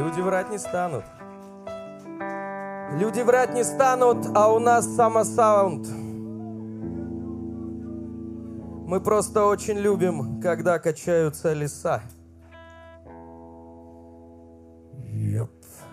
Люди врать не станут. Люди врать не станут, а у нас самосаунд. Мы просто очень любим, когда качаются леса. Yep.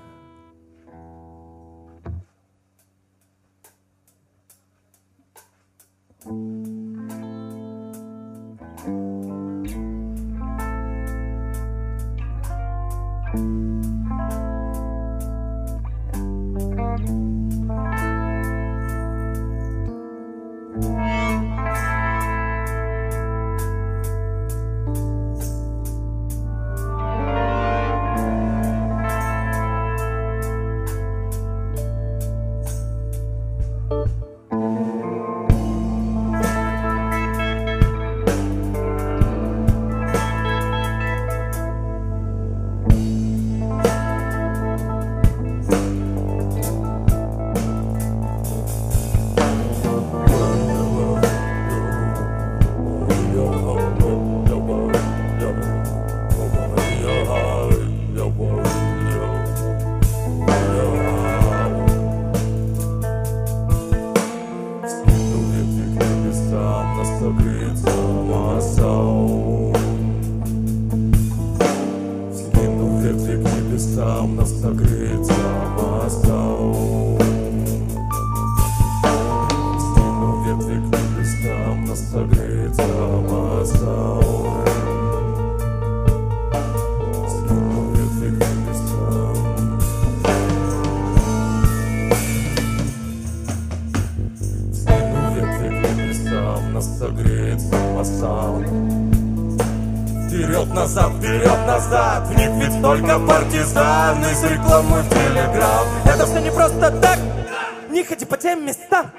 Вперед-назад, вперед-назад, в них ведь только партизаны с рекламы в Телеграм. Это все не просто так, не ходи по тем местам.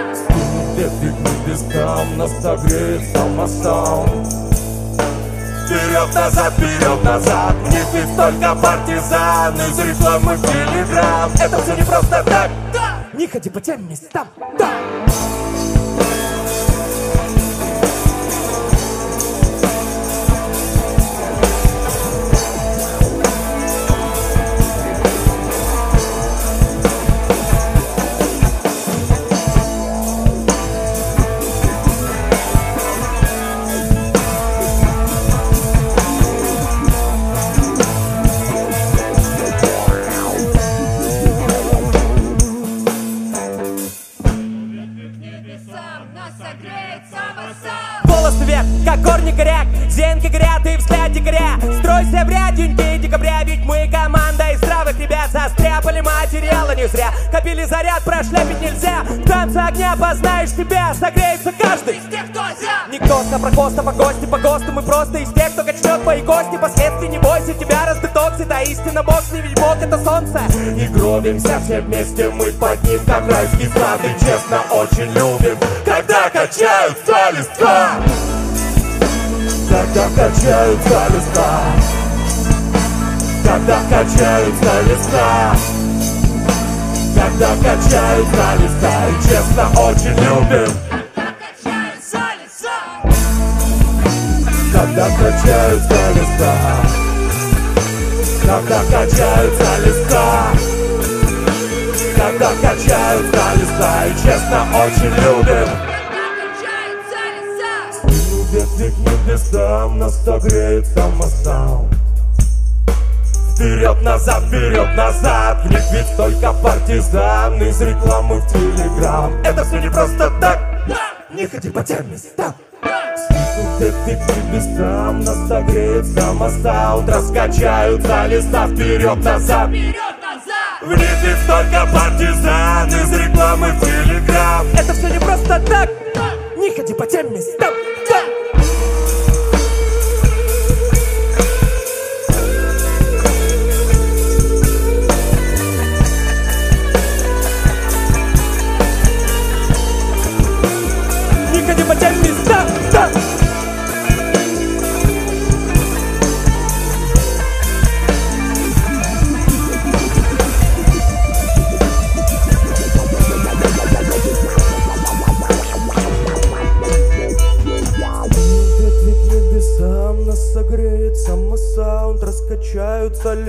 Ветви к небесам, нас согреет самосаунд. Вперед-назад, вперед-назад, в них ведь только партизаны с рекламы в Телеграм. Это все не просто так, не ходи по тем местам. Волосы вверх, как корни коряк, зенки горят и взгляд дикаря. Стройся в ряд, день декабря, ведь мы команда из здравых ребят. Застряпали материалы не зря, копили заряд, прошляпить нельзя. В танце огня познаешь себя, согреется каждый из тех, кто озяб. Никто с напрокоста, по гости, по ГОСТу. Мы просто из тех, кто качнет твои кости. Последствий не бойся, тебя разбит оксид, а истина бог, не ведь бог это солнце. И гробимся все вместе, мы под ним, как райский сад. И честно очень любим, когда качаются леса. Когда качаются леса. Когда качаются леса. Когда качаются леса. И честно очень любим, когда качаются леса. Когда качаются леса. Когда качаются леса. И честно очень любим. Ветви к небесам, нас согреет самосаунд. Вперед-назад, вперед-назад, в них ведь только партизаны из рекламы в Телеграм. Это все не просто так, не ходи по тем местам. Ветви к небесам, нас согреет самосаунд. Раскачаются леса, вперед-назад, в них ведь только партизаны из рекламы в Телеграм. Это все не просто так, не ходи по тем местам. По тем местам, да.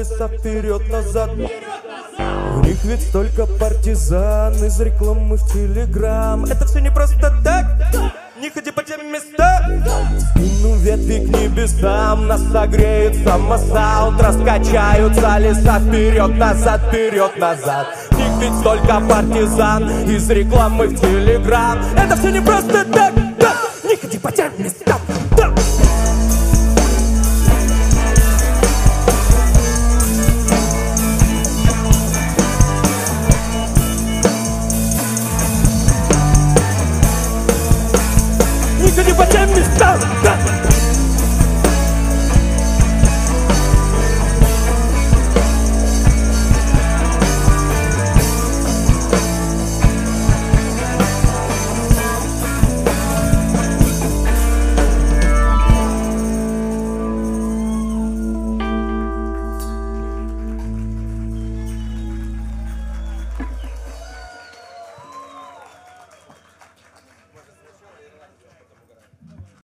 колеса вперед-назад. У них ведь столько партизан из рекламы в Телеграм. Это все не просто так, не ходи по тем местам. Скину ветви к небесам, нас согреет самосаунд. Раскачаются леса вперед-назад, вперед-назад. У них ведь столько партизан из рекламы в Телеграм. Это все не просто так, не ходи по тем местам.